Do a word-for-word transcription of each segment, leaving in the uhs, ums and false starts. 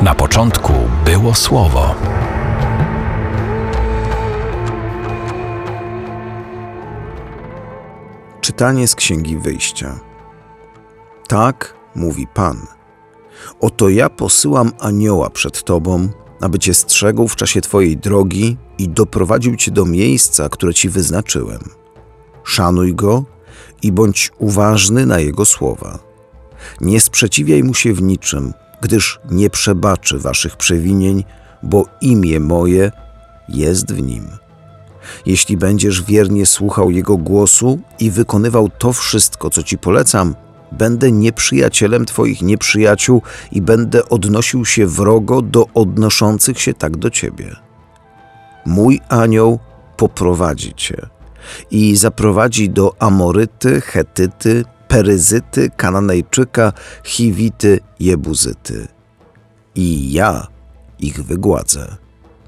Na początku było Słowo. Czytanie z Księgi Wyjścia. Tak mówi Pan. Oto ja posyłam anioła przed Tobą, aby Cię strzegł w czasie Twojej drogi i doprowadził Cię do miejsca, które Ci wyznaczyłem. Szanuj Go i bądź uważny na Jego słowa. Nie sprzeciwiaj Mu się w niczym, gdyż nie przebaczy Waszych przewinień, bo imię moje jest w Nim. Jeśli będziesz wiernie słuchał Jego głosu i wykonywał to wszystko, co Ci polecam, będę nieprzyjacielem Twoich nieprzyjaciół i będę odnosił się wrogo do odnoszących się tak do Ciebie. Mój anioł poprowadzi Cię i zaprowadzi do Amoryty, Chetyty, Peryzyty, Kananejczyka, Chiwity, Jebuzyty. I ja ich wygładzę.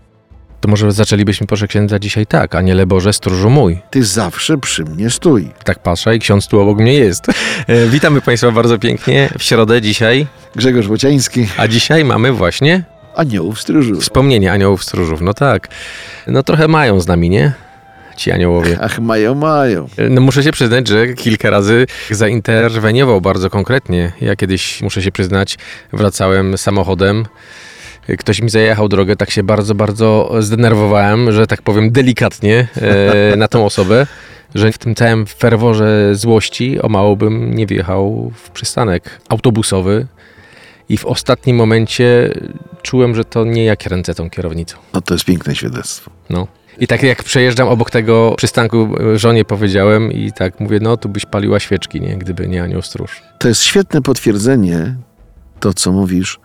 To może zaczęlibyśmy, proszę księdza, dzisiaj tak. Aniele Boże, stróżu mój. Ty zawsze przy mnie stój. Tak patrzę i ksiądz tu obok mnie jest. E, witamy Państwa bardzo pięknie. W środę dzisiaj. Grzegorz Bociański. A dzisiaj mamy właśnie... Aniołów stróżów. Wspomnienie aniołów stróżów. No tak. No trochę mają z nami, nie? Ci aniołowie. Ach, mają, mają. No muszę się przyznać, że kilka razy zainterweniował bardzo konkretnie. Ja kiedyś, muszę się przyznać, wracałem samochodem. Ktoś mi zajechał drogę, tak się bardzo, bardzo zdenerwowałem, że tak powiem delikatnie e, na tą osobę, że w tym całym ferworze złości o mało bym nie wjechał w przystanek autobusowy i w ostatnim momencie czułem, że to nie ja kręcę tą kierownicą. No to jest piękne świadectwo. No. I tak jak przejeżdżam obok tego przystanku, żonie powiedziałem i tak mówię, no tu byś paliła świeczki, nie, gdyby nie anioł stróż. To jest świetne potwierdzenie, to co mówisz,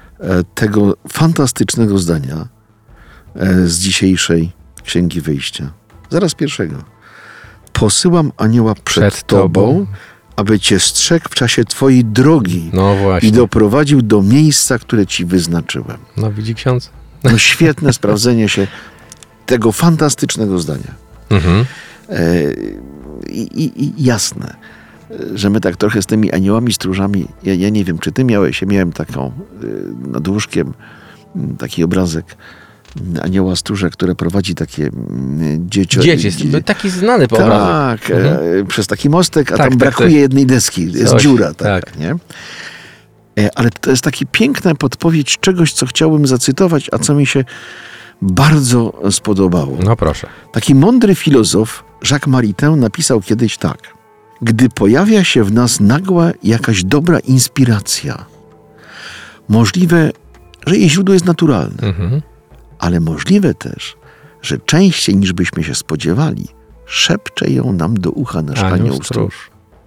tego fantastycznego zdania z dzisiejszej Księgi Wyjścia. Zaraz pierwszego. Posyłam anioła przed, przed tobą, tobą, aby cię strzegł w czasie twojej drogi no właśnie. I doprowadził do miejsca, które ci wyznaczyłem. No widzi ksiądz? No świetne sprawdzenie się tego fantastycznego zdania. Mhm. E, i, i jasne, że my tak trochę z tymi aniołami stróżami, ja, ja nie wiem, czy ty miałeś, ja miałem taką y, nad łóżkiem taki obrazek anioła stróża, które prowadzi takie y, dzieci. Dzieci, dzie... taki znany po obrazek. Tak, mhm. e, przez taki mostek, a tak, tam tak, brakuje tak. jednej deski, jest Coś, dziura. Tak, tak. Nie? E, ale to jest taka piękna podpowiedź czegoś, co chciałbym zacytować, a co mi się bardzo spodobało. No proszę. Taki mądry filozof Jacques Maritain napisał kiedyś tak. Gdy pojawia się w nas nagła jakaś dobra inspiracja, możliwe, że jej źródło jest naturalne, mhm. ale możliwe też, że częściej niż byśmy się spodziewali, szepcze ją nam do ucha nasz anioł stróż.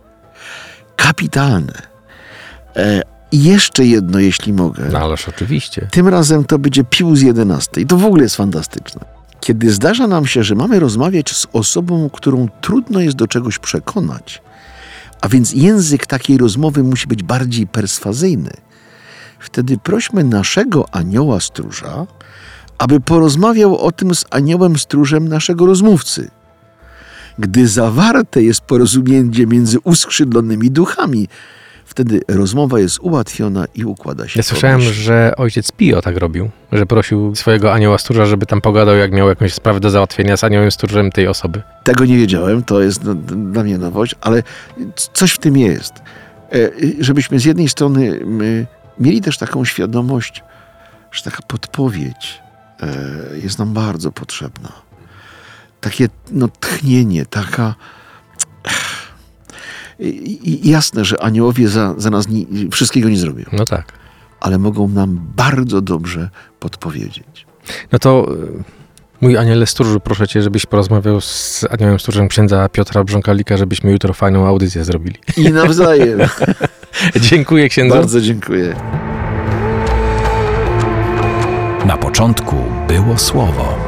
Kapitalne. E, I jeszcze jedno, jeśli mogę. No ależ oczywiście. Tym razem to będzie Pius jedenasty. I to w ogóle jest fantastyczne. Kiedy zdarza nam się, że mamy rozmawiać z osobą, którą trudno jest do czegoś przekonać, a więc język takiej rozmowy musi być bardziej perswazyjny, wtedy prośmy naszego anioła stróża, aby porozmawiał o tym z aniołem stróżem naszego rozmówcy. Gdy zawarte jest porozumienie między uskrzydlonymi duchami, wtedy rozmowa jest ułatwiona i układa się. Ja słyszałem, że ojciec Pio tak robił, że prosił swojego anioła stróża, żeby tam pogadał, jak miał jakąś sprawę do załatwienia z aniołem stróżem tej osoby. Tego nie wiedziałem, to jest dla mnie nowość, ale coś w tym jest. Żebyśmy z jednej strony mieli też taką świadomość, że taka podpowiedź jest nam bardzo potrzebna. Takie no, tchnienie, taka... I jasne, że aniołowie za, za nas nie, wszystkiego nie zrobią. No tak. Ale mogą nam bardzo dobrze podpowiedzieć. No to mój aniele stróżu, proszę cię, żebyś porozmawiał z aniołem stróżem księdza Piotra Brząkalika, żebyśmy jutro fajną audycję zrobili. I nawzajem. Dziękuję księdzu. Bardzo dziękuję. Na początku było Słowo.